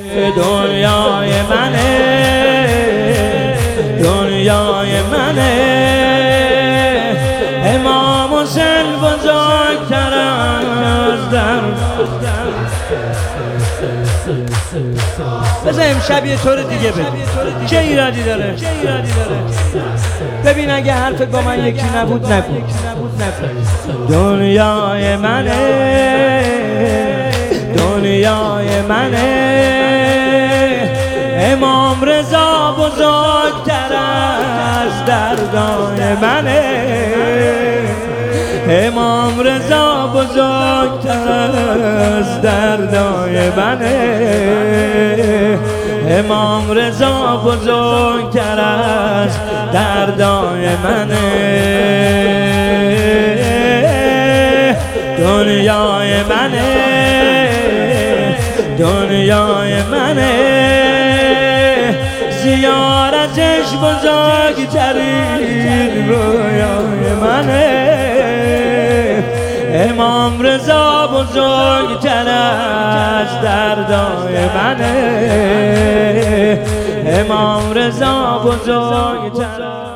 دنیای منه، دنیای منه. امام حسین بزرگتر از در. بذار امشب یه طور دیگه بگم، چه ایرادی داره؟ ببین اگه حرفت با من یکی نبود نگو. دنیای منه، دنیای منه. امام رضا بزرگتر از دردای منه، امام رضا بزرگتر از دردای منه، امام رضا بزرگتر از دردای منه. دنیای منه، دنیای منه. زیارتش بزرگترین رویای منه، امام رضا بزرگتر از دردای منه، امام رضا بزرگتر.